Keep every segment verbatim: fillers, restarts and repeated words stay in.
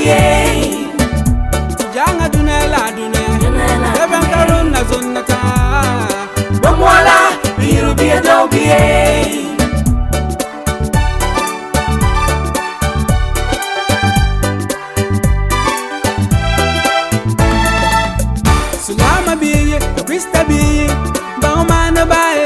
babiye Tijanga dunela dunela Even karuna zonata Bomwala biru biye do biye Sulama biye, Krista biye Baumana bae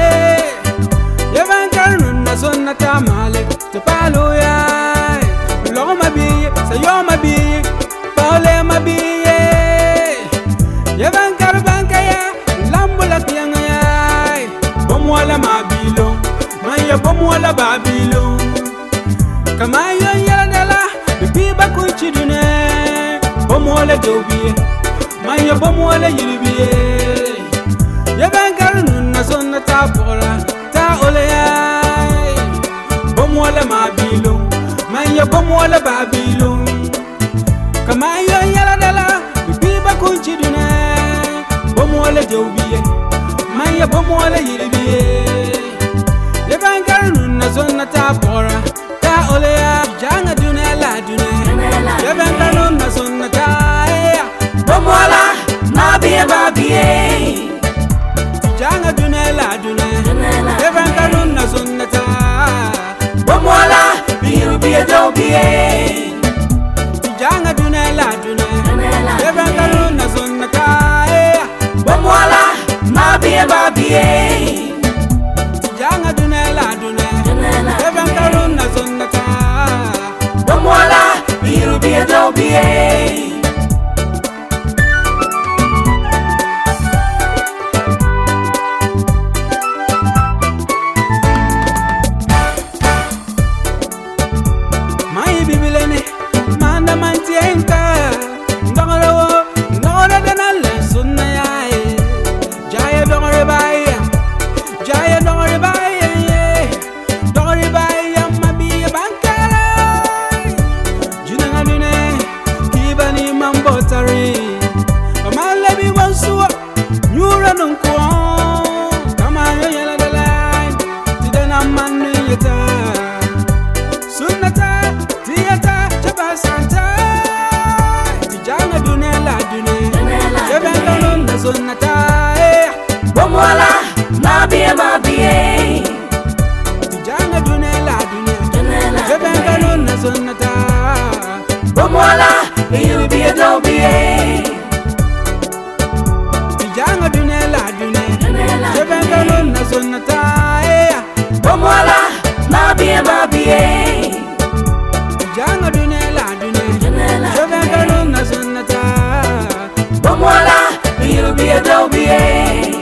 Even karuna zonata male Tupalo ya Loma biye, sayoma biye Paule ma biye Even karbanka ya Lambula kiyanga ya Bomwala mabilo Maya bomwala babilo Kama yon yala dala Biba kunchidune Bomwala dobiye Maya bomwala yiribiye Yeben karunun na sonna ta bora Ta ole ya Bomwala mabilo Maya bomwala babilo Kama yon yala dala Biba kunchidune Bomwala dobiye Maya bomwala yiribiye Yeben karunun na sonna ta bora Ta ole ya Janga dunela dunela Yeben karunun na sonna ta Bomwala mabiye babiye Janga dunela dunela Even karuna zonata Bomwala biru biye do biye Janga dunela dunela Even karuna zonata Bomwala mabiye babiye Janga dunela dunela Even karuna zonata Bomwala biru biye do biye Bibilene, manda mantienka, ndongoro, ndongoro denale sunna yae, jaya ndongoro baye, jaya ndongoro baye, ndongoro baye mabiye bankara, junanga dune, kibani mambotari, kamale bi wansuwa, nyura nunko, kama yo yela delay, tidena manu yeta, sunnata. Santa Tijanga dunela dunela Yeben karuna zonata Bomwala mabiye babiye Tijanga dunela dunela Yeben karuna zonata Bomwala biru biye do biye Tijanga dunela dunela Yeben karuna zonata Bomwala mabiye babiye Tijanga dunela dunela Yeben karuna zonata Bomwala biru biye do biye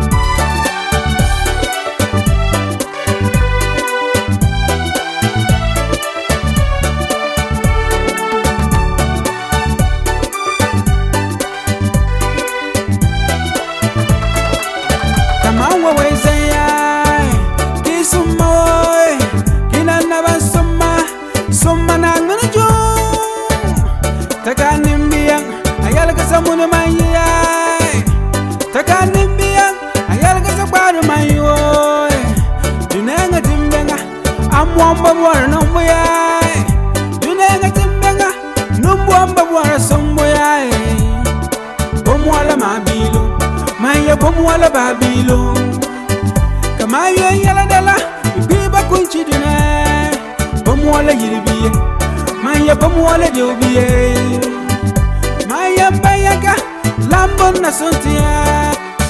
Kamawa wezeya Kisumoy Kinanaba summa Summa nangana jo Takanimbiyan Ayala kasamuna maya Takanimbiyan Ayala kasabadu mayo Dunenga timbenga Amwamba wara numbuya Dunenga timbenga Numbuamba wara sumbuya Bomwala mabilo Maya bomwala babilo Kama yon yala dala Biba kunchidune Bomwala yiribiye Maya bomwala diobiye Maya mbayaka Lambon na sontia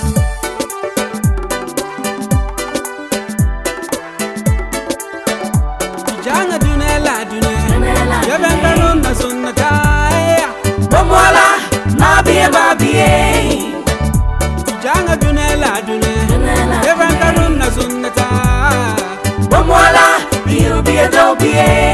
Tijanga dunela dunela Yeben karuna sonata Bomwala mabiye babiye Tijanga dunela dunela Yeben karuna sonata Bomwala biru biye do biye